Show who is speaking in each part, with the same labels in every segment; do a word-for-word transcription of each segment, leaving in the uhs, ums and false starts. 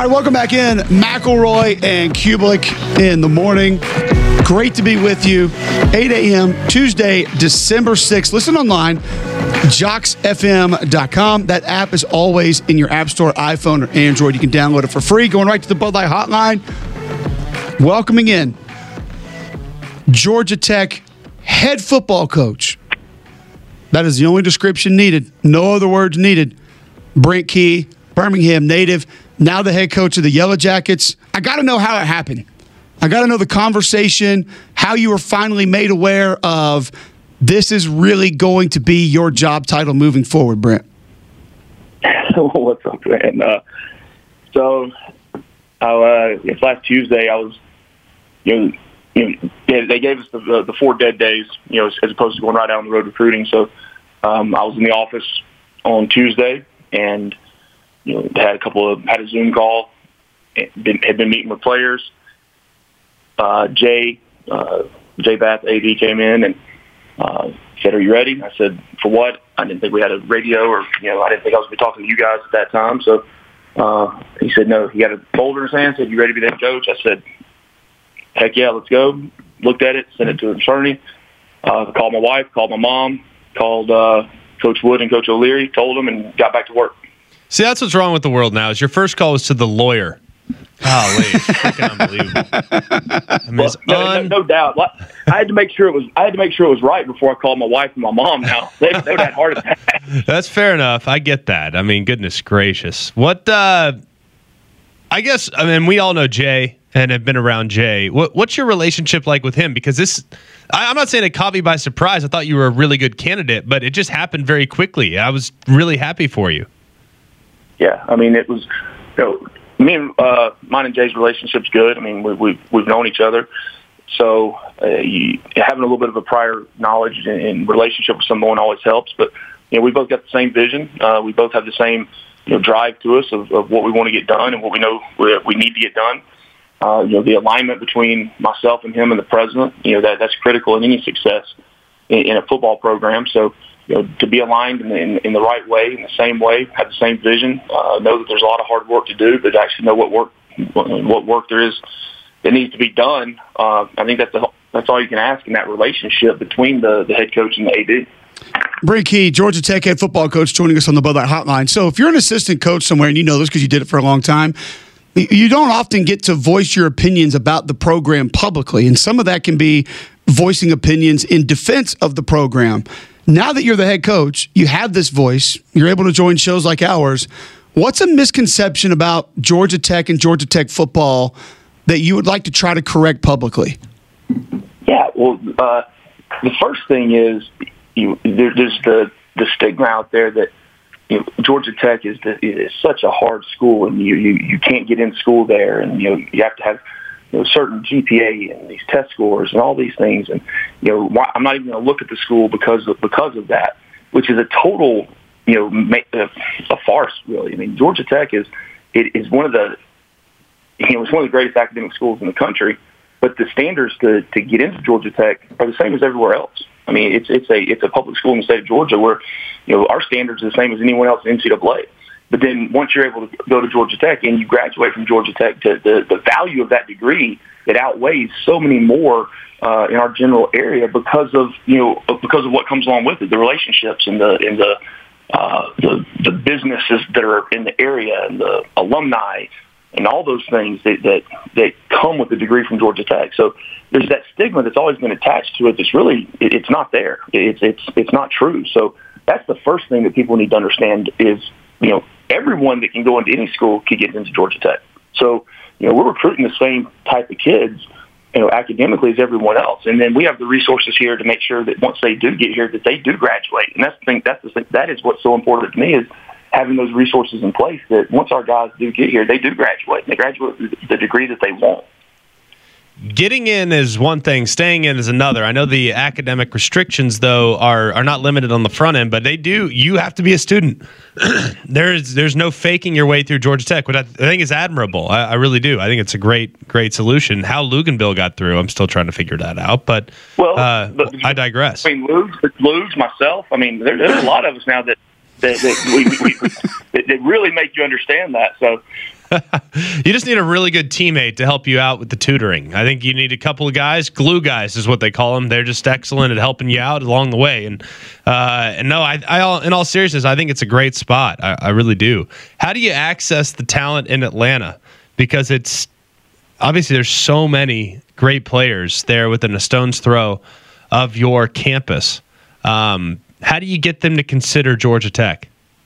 Speaker 1: All right, welcome back in. McElroy and Kublik in the morning. Great to be with you. eight a.m. Tuesday, December sixth. Listen online, jocks f m dot com. That app is always in your app store, iPhone or Android. You can download it for free. Going right to the Bud Light hotline. Welcoming in Georgia Tech head football coach. That is the only description needed. No other words needed. Brent Key, Birmingham native, now the head coach of the Yellow Jackets. I got to know how it happened. I got to know the conversation, how you were finally made aware of this is really going to be your job title moving forward, Brent.
Speaker 2: What's up, man? Uh, so, uh, it's last Tuesday. I was, you know, you know they, they gave us the, the, the four dead days, you know, as, as opposed to going right down the road recruiting. So, um, I was in the office on Tuesday, and you know, had a couple of had a Zoom call, been, had been meeting with players. Uh, Jay, uh, Jay Bath, A D came in and uh, said, "Are you ready?" I said, "For what?" I didn't think we had a radio, or you know, I didn't think I was going to be talking to you guys at that time. So uh, he said, "No." He had a folder in his hand. Said, "You ready to be the head coach?" I said, "Heck yeah, let's go." Looked at it, sent it to an attorney. Uh, called my wife, called my mom, called uh, Coach Wood and Coach O'Leary, told them, and got back to work.
Speaker 3: See, that's what's wrong with the world now. Is your first call was to the lawyer. Golly, freaking unbelievable. I mean,
Speaker 2: well, no,
Speaker 3: un-
Speaker 2: no, no doubt. I had to make sure it was. I had to make sure it was right before I called my wife and my mom. Now they, they would have heart attacks.
Speaker 3: That's fair enough. I get that. I mean, goodness gracious. What? Uh, I guess. I mean, we all know Jay and have been around Jay. What, what's your relationship like with him? Because this, I, I'm not saying it caught me by surprise. I thought you were a really good candidate, but it just happened very quickly. I was really happy for you. Yeah,
Speaker 2: I mean, it was. You know, me and uh, mine and Jay's relationship's good. I mean, we, we've we've known each other, so uh, you, having a little bit of a prior knowledge and, and relationship with someone always helps. But you know, we both got the same vision. Uh, we both have the same you know drive to us of, of what we want to get done and what we know we, we need to get done. Uh, you know, the alignment between myself and him and the president. You know, that that's critical in any success in, in a football program. So. You know, to be aligned in, in, in the right way, in the same way, have the same vision, uh, know that there's a lot of hard work to do, but actually know what work what work there is that needs to be done. Uh, I think that's the, that's all you can ask in that relationship between the, the head coach and the A D.
Speaker 1: Brent Key, Georgia Tech head football coach, joining us on the Bud Light Hotline. So if you're an assistant coach somewhere, and you know this because you did it for a long time, you don't often get to voice your opinions about the program publicly, and some of that can be voicing opinions in defense of the program. Now that you're the head coach, you have this voice, you're able to join shows like ours. What's a misconception about Georgia Tech and Georgia Tech football that you would like to try to correct publicly?
Speaker 2: Yeah, well, uh, the first thing is you, there, there's the, the stigma out there that you know, Georgia Tech is, the, is such a hard school, and you, you, you can't get in school there, and you know you have to have you know, certain G P A and these test scores and all these things. And, you know, why, I'm not even going to look at the school because of, because of that, which is a total, you know, ma- a, a farce, really. I mean, Georgia Tech is, it is one of the, you know, it's one of the greatest academic schools in the country, but the standards to, to get into Georgia Tech are the same as everywhere else. I mean, it's, it's a, it's a public school in the state of Georgia where, you know, our standards are the same as anyone else in N C double A. But then once you're able to go to Georgia Tech and you graduate from Georgia Tech, to the, the value of that degree, it outweighs so many more uh, in our general area because of you know because of what comes along with it, the relationships and the and the uh, the, the businesses that are in the area and the alumni and all those things that, that that come with the degree from Georgia Tech. So there's that stigma that's always been attached to it. That's really it, it's not there. It's it's it's not true. So that's the first thing that people need to understand is you know. Everyone that can go into any school can get into Georgia Tech. So, you know, we're recruiting the same type of kids, you know, academically as everyone else. And then we have the resources here to make sure that once they do get here, that they do graduate. And that's the thing, that's the thing, that is what's so important to me is having those resources in place that once our guys do get here, they do graduate. And they graduate with the degree that they want.
Speaker 3: Getting in is one thing, staying in is another. I know the academic restrictions, though, are are not limited on the front end, but they do. You have to be a student. there's there's no faking your way through Georgia Tech, which I, I think is admirable. I, I really do. I think it's a great great solution. How Luganville got through, I'm still trying to figure that out. But well, uh, but, I digress.
Speaker 2: I mean, Lugs, Lugs, myself. I mean, there, there's a lot of us now that that, that we, we, we that, that really make you understand that. So.
Speaker 3: You just need a really good teammate to help you out with the tutoring. I think you need a couple of guys. Glue guys is what they call them. They're just excellent at helping you out along the way. And uh, and no, I, I in all seriousness, I think it's a great spot. I, I really do. How do you access the talent in Atlanta? Because it's obviously there's so many great players there within a stone's throw of your campus. Um, how do you get them to consider Georgia Tech?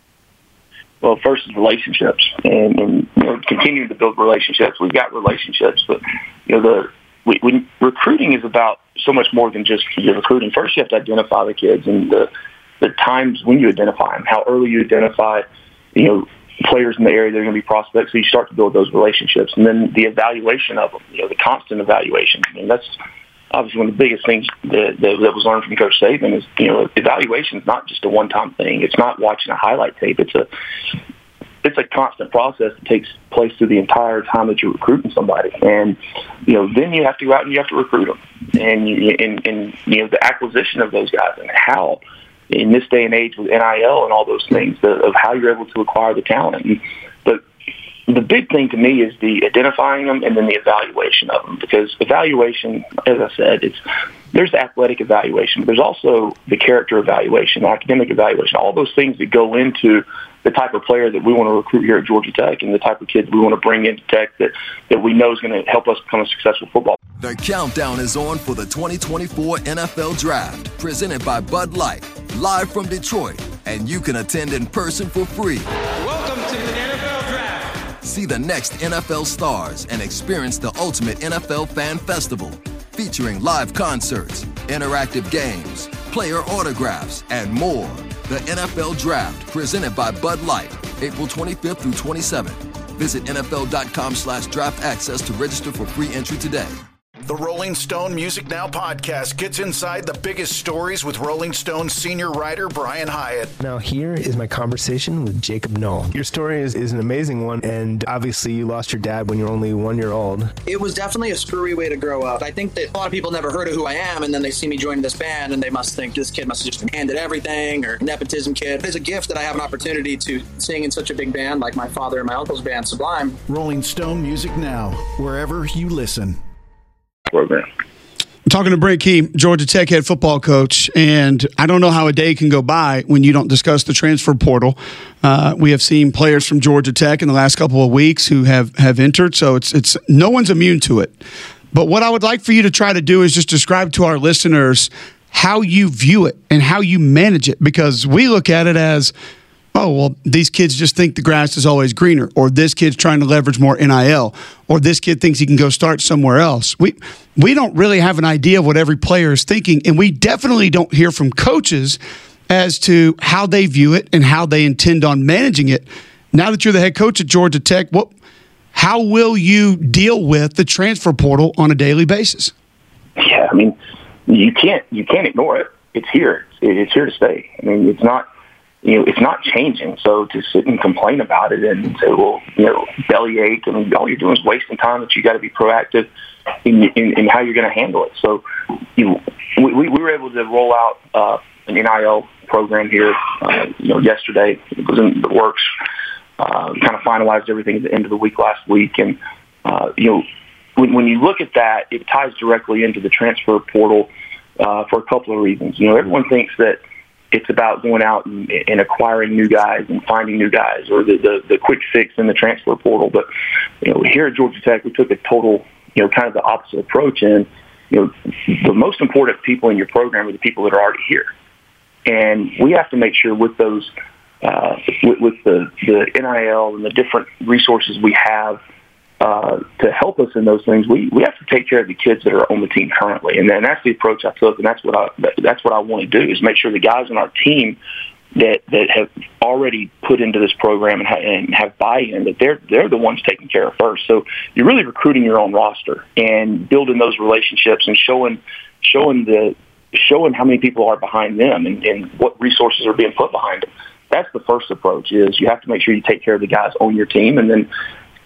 Speaker 2: Well, first is relationships, and, and you know, continuing to build relationships. We've got relationships, but you know, the we, we, recruiting is about so much more than just your recruiting. First, you have to identify the kids, and the the times when you identify them, how early you identify, you know, players in the area that are going to be prospects. So you start to build those relationships, and then the evaluation of them. You know, the constant evaluation. I mean, that's obviously one of the biggest things that, that, that was learned from Coach Saban is, you know, evaluation is not just a one-time thing. It's not watching a highlight tape. It's a it's a constant process that takes place through the entire time that you're recruiting somebody. And, you know, then you have to go out and you have to recruit them. And, you, and, and you know, the acquisition of those guys and how, in this day and age with N I L and all those things, the, of how you're able to acquire the talent. And, but the big thing to me is the identifying them and then the evaluation of them, because evaluation, as I said, it's there's the athletic evaluation, but there's also the character evaluation, the academic evaluation, all those things that go into the type of player that we want to recruit here at Georgia Tech and the type of kids we want to bring into Tech that, that we know is going to help us become a successful football.
Speaker 4: The countdown is on for the twenty twenty-four N F L Draft, presented by Bud Light, live from Detroit, and you can attend in person for free.
Speaker 5: Welcome to the N F L Draft.
Speaker 4: See the next N F L stars and experience the ultimate N F L fan festival, featuring live concerts, interactive games, player autographs, and more. The N F L Draft, presented by Bud Light, April twenty-fifth through twenty-seventh. Visit N F L dot com slash draft access to register for free entry today.
Speaker 6: The Rolling Stone Music Now podcast gets inside the biggest stories with Rolling Stone senior writer Brian Hyatt.
Speaker 7: Now here is my conversation with Jacob Knoll. Your story is, is an amazing one, and obviously you lost your dad when you were only one year old.
Speaker 8: It was definitely a screwy way to grow up. I think that a lot of people never heard of who I am, and then they see me joining this band, and they must think this kid must have just been handed everything, or nepotism kid. It's a gift that I have an opportunity to sing in such a big band like my father and my uncle's band, Sublime.
Speaker 6: Rolling Stone Music Now, wherever you listen.
Speaker 2: Program.
Speaker 1: I'm talking to Brent Key, Georgia Tech head football coach, and I don't know how a day can go by when you don't discuss the transfer portal. Uh, we have seen players from Georgia Tech in the last couple of weeks who have, have entered, so it's it's no one's immune to it. But what I would like for you to try to do is just describe to our listeners how you view it and how you manage it, because we look at it as, oh, well, these kids just think the grass is always greener, or this kid's trying to leverage more N I L, or this kid thinks he can go start somewhere else. We we don't really have an idea of what every player is thinking, and we definitely don't hear from coaches as to how they view it and how they intend on managing it. Now that you're the head coach at Georgia Tech, what, how will you deal with the transfer portal on a daily basis?
Speaker 2: Yeah, I mean, you can't you can't ignore it. It's here. It's here to stay. I mean, it's not. You know, it's not changing. So to sit and complain about it and say, well, you know, bellyache, I mean, all you're doing is wasting time. That you got to be proactive in, in, in how you're going to handle it. So, you know, we, we were able to roll out uh, an N I L program here, uh, you know, yesterday. It was in the works. Uh, kind of finalized everything at the end of the week last week. And, uh, you know, when, when you look at that, it ties directly into the transfer portal uh, for a couple of reasons. You know, everyone thinks that it's about going out and, and acquiring new guys and finding new guys, or the, the, the quick fix in the transfer portal. But, you know, here at Georgia Tech, we took a total, you know, kind of the opposite approach. And, you know, the most important people in your program are the people that are already here. And we have to make sure with those, uh, with, with the, the N I L and the different resources we have uh, to help us in those things, we, we have to take care of the kids that are on the team currently. And then that's the approach I took, and that's what I that's what I want to do, is make sure the guys on our team that, that have already put into this program and, ha- and have buy-in, that they're they're the ones taken care of first. So you're really recruiting your own roster and building those relationships and showing showing the showing how many people are behind them and, and what resources are being put behind them. That's the first approach. Is you have to make sure you take care of the guys on your team, and then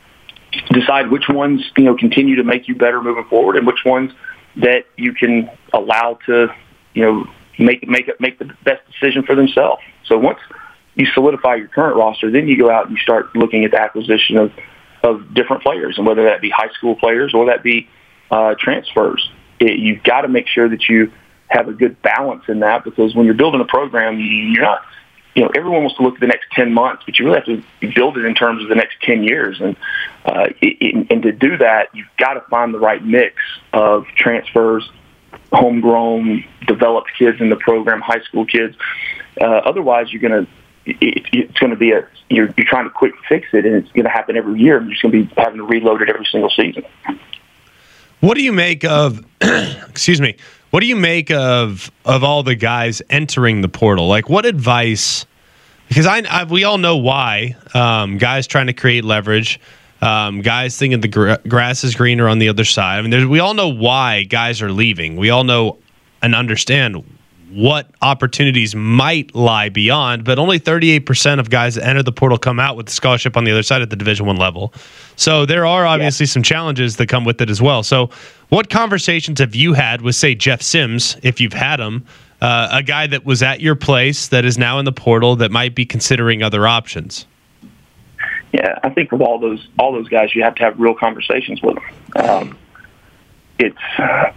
Speaker 2: decide which ones, you know, continue to make you better moving forward, and which ones that you can allow to, you know, make make it make the best decision for themselves. So once you solidify your current roster, then you go out and you start looking at the acquisition of of different players, and whether that be high school players or that be uh, transfers. It, you've got to make sure that you have a good balance in that, because when you're building a program, you, you're not, you know, everyone wants to look at the next ten months, but you really have to build it in terms of the next ten years. And uh, it, it, and to do that, you've got to find the right mix of transfers, homegrown, developed kids in the program, high school kids. Uh, otherwise, you're going to, it, it's going to be a, you're, you're trying to quick fix it, and it's going to happen every year, and you're just going to be having to reload it every single season.
Speaker 3: What do you make of, excuse me, what do you make of of all the guys entering the portal? Like, what advice, because I, I we all know why, um, guys trying to create leverage, um, guys thinking the gra- grass is greener on the other side. I mean, there's, we all know why guys are leaving. We all know and understand what opportunities might lie beyond, but only thirty-eight percent of guys that enter the portal come out with the scholarship on the other side at the Division One level. So there are obviously yeah. some challenges that come with it as well. So what conversations have you had with, say, Jeff Sims, if you've had him, uh, a guy that was at your place that is now in the portal that might be considering other options?
Speaker 2: Yeah, I think with all those all those guys, you have to have real conversations with them. Um, it's uh,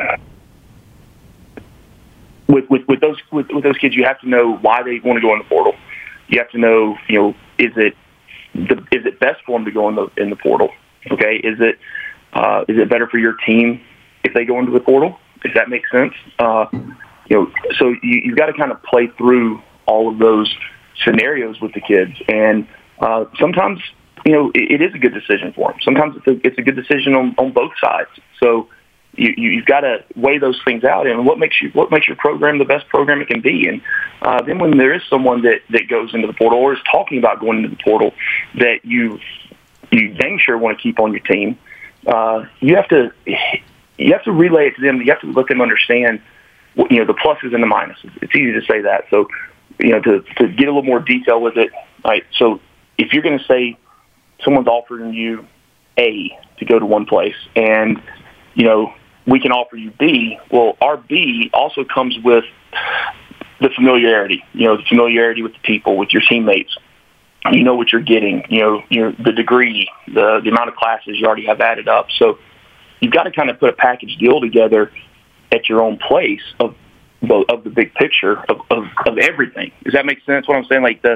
Speaker 2: with, with with those with, with those kids, you have to know why they want to go in the portal. You have to know, you know, is it the, is it best for them to go in the in the portal? Okay, is it uh, is it better for your team if they go into the portal? If that makes sense, uh, you know, so you, you've got to kind of play through all of those scenarios with the kids, and uh, sometimes, you know, it, it is a good decision for them. Sometimes it's a, it's a good decision on, on both sides. So you, you, you've got to weigh those things out, and what makes you what makes your program the best program it can be. And uh, then when there is someone that, that goes into the portal or is talking about going into the portal that you you dang sure want to keep on your team, uh, you have to you have to relay it to them. You have to let them understand, you know, the pluses and the minuses. It's easy to say that. So, you know, to to get a little more detail with it. Right. So if you're going to say someone's offering you A to go to one place, and you know, we can offer you B. Well, our B also comes with the familiarity, you know, the familiarity with the people, with your teammates. You know what you're getting, you know, you know, the degree, the, the amount of classes you already have added up. So you've got to kind of put a package deal together at your own place of the, of the big picture of, of, of everything. Does that make sense what I'm saying? Like the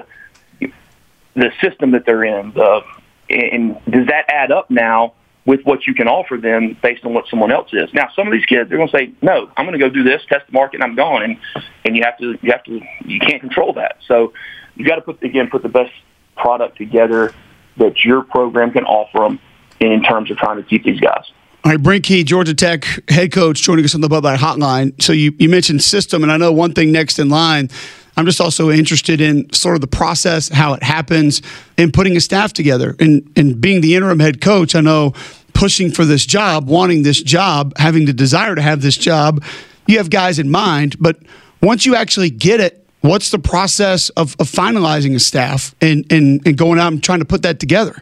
Speaker 2: the system that they're in, the, and does that add up now with what you can offer them based on what someone else is? Now, some of these kids, they're going to say, no, I'm going to go do this, test the market, and I'm gone. And, and you have to, you have to, you can't control that. So you got to put, again, put the best product together that your program can offer them in terms of trying to keep these guys.
Speaker 1: All right, Brent Key, Georgia Tech head coach, joining us on the Bud Light Hotline. So you, you mentioned system, and I know one thing next in line, I'm just also interested in sort of the process, how it happens, and putting a staff together. And, and being the interim head coach, I know pushing for this job, wanting this job, having the desire to have this job, you have guys in mind. But once you actually get it, what's the process of, of finalizing a staff and, and, and going out and trying to put that together?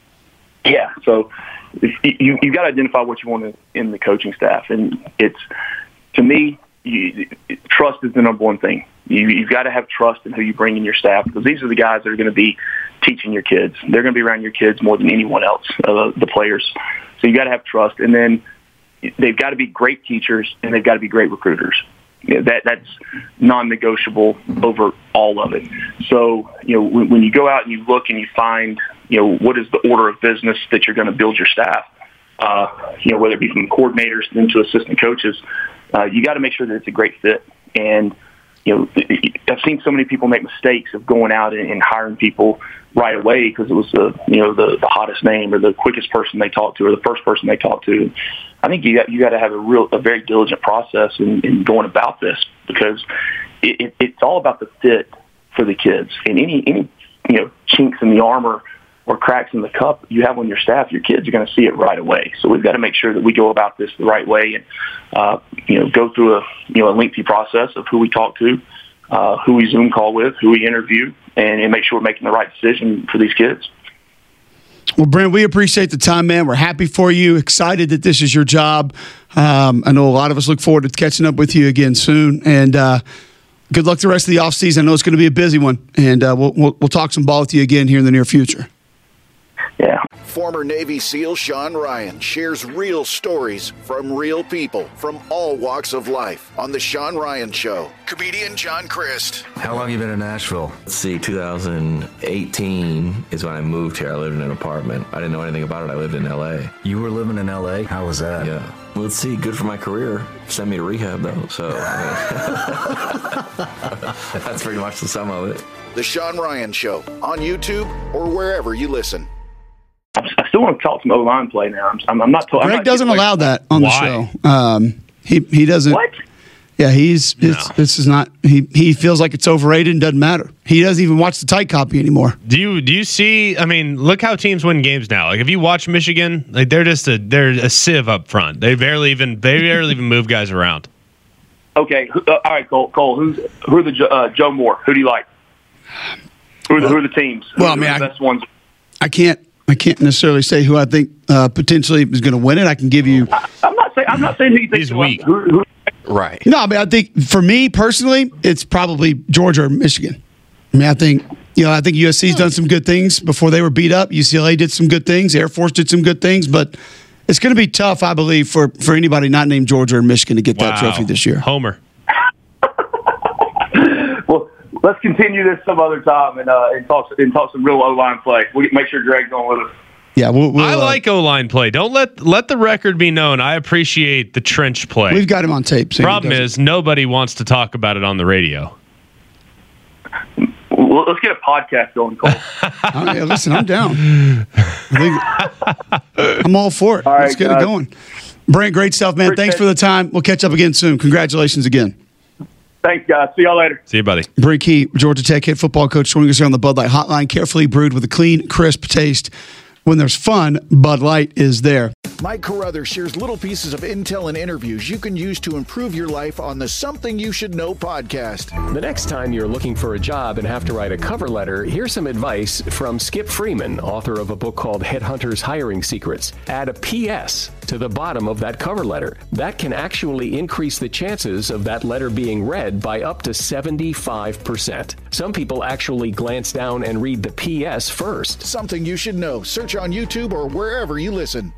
Speaker 2: Yeah, so you, you've got to identify what you want in the coaching staff. And it's, to me, you, trust is the number one thing. You, you've got to have trust in who you bring in your staff, because these are the guys that are going to be teaching your kids. They're going to be around your kids more than anyone else, uh, the players. So you've got to have trust. And then they've got to be great teachers, and they've got to be great recruiters. You know, that that's non-negotiable over all of it. So, you know, when, when you go out and you look and you find, you know, what is the order of business that you're going to build your staff, uh, you know, whether it be from coordinators then to assistant coaches, uh, you got to make sure that it's a great fit. And you know, I've seen so many people make mistakes of going out and, and hiring people right away because it was the, you know, the, the hottest name or the quickest person they talked to or the first person they talked to. I think you got you got to have a real, a very diligent process in, in going about this, because it, it, it's all about the fit for the kids. And any any you know chinks in the armor or cracks in the cup you have on your staff, your kids are going to see it right away. So we've got to make sure that we go about this the right way and, uh, you know, go through a, you know, a lengthy process of who we talk to, uh, who we Zoom call with, who we interview, and, and make sure we're making the right decision for these kids.
Speaker 1: Well, Brent, we appreciate the time, man. We're happy for you, excited that this is your job. Um, I know a lot of us look forward to catching up with you again soon. And uh, good luck the rest of the offseason. I know it's going to be a busy one. And uh, we'll, we'll, we'll talk some ball with you again here in the near future.
Speaker 2: Yeah.
Speaker 6: Former Navy SEAL Sean Ryan shares real stories from real people from all walks of life on The Sean Ryan Show. Comedian John Crist.
Speaker 9: How long have you been in Nashville? Let's see, two thousand eighteen is when I moved here. I lived in an apartment. I didn't know anything about it. I lived in L A.
Speaker 10: You were living in L A? How was that?
Speaker 9: Yeah. Well, let's see, good for my career. Send me to rehab, though, so I mean, that's pretty much the sum of it.
Speaker 6: The Sean Ryan Show on YouTube or wherever you listen.
Speaker 2: I still want to talk some O-line play now. I'm, I'm not. T-
Speaker 1: Greg
Speaker 2: I'm not
Speaker 1: doesn't allow that on
Speaker 3: Why?
Speaker 1: the show. Um, he he doesn't.
Speaker 2: What?
Speaker 1: Yeah, he's.
Speaker 3: No.
Speaker 1: It's, this is not. He he feels like it's overrated and doesn't matter. He doesn't even watch the tight copy anymore.
Speaker 3: Do you do you see? I mean, look how teams win games now. Like if you watch Michigan, like they're just a they're a sieve up front. They barely even they barely even move guys around.
Speaker 2: Okay, uh, all right, Cole. Cole, who's who are the uh, Joe Moore? Who do you like? Who are the, who are the teams? Who
Speaker 1: Well,
Speaker 2: are
Speaker 1: I mean,
Speaker 2: the
Speaker 1: I-
Speaker 2: best ones?
Speaker 1: I can't. I can't necessarily say who I think uh, potentially is going to win it. I can give you.
Speaker 2: I, I'm not saying. I'm not saying who you think
Speaker 3: He's
Speaker 2: you want.
Speaker 3: weak.
Speaker 2: Who, who,
Speaker 10: Right.
Speaker 1: No, I mean, I think for me personally, it's probably Georgia or Michigan. I mean, I think you know, I think U S C's done some good things before they were beat up. U C L A did some good things. Air Force did some good things, but it's going to be tough, I believe, for for anybody not named Georgia or Michigan to get that
Speaker 3: Wow.
Speaker 1: trophy this year.
Speaker 3: Homer.
Speaker 2: well, let's continue this some other time and uh, and talk and talk some real O-line play. We make sure Greg's on with us.
Speaker 1: Yeah, we'll, we'll,
Speaker 3: I
Speaker 1: uh,
Speaker 3: like O-line play. Don't let let the record be known. I appreciate the trench play.
Speaker 1: We've got him on tape. So he
Speaker 3: Problem
Speaker 1: doesn't-
Speaker 3: is, nobody wants to talk about it on the radio.
Speaker 2: Well, let's get a podcast going, Cole.
Speaker 1: Oh, yeah, listen, I'm down. I think- I'm all for it.
Speaker 2: All right,
Speaker 1: Let's get
Speaker 2: guys.
Speaker 1: it going. Brent, great stuff, man.
Speaker 2: Appreciate
Speaker 1: Thanks for the time. We'll catch up again soon. Congratulations again.
Speaker 2: Thanks, guys. See y'all later.
Speaker 3: See you, buddy.
Speaker 1: Brent Key, Georgia Tech head football coach, joining us here on the Bud Light Hotline. Carefully brewed with a clean, crisp taste. When there's fun, Bud Light is there.
Speaker 6: Mike Carruthers shares little pieces of intel and interviews you can use to improve your life on the Something You Should Know podcast.
Speaker 11: The next time you're looking for a job and have to write a cover letter, here's some advice from Skip Freeman, author of a book called Headhunters Hiring Secrets. Add a P S to the bottom of that cover letter. That can actually increase the chances of that letter being read by up to seventy-five percent. Some people actually glance down and read the P S first.
Speaker 6: Something You Should Know. Search on YouTube or wherever you listen.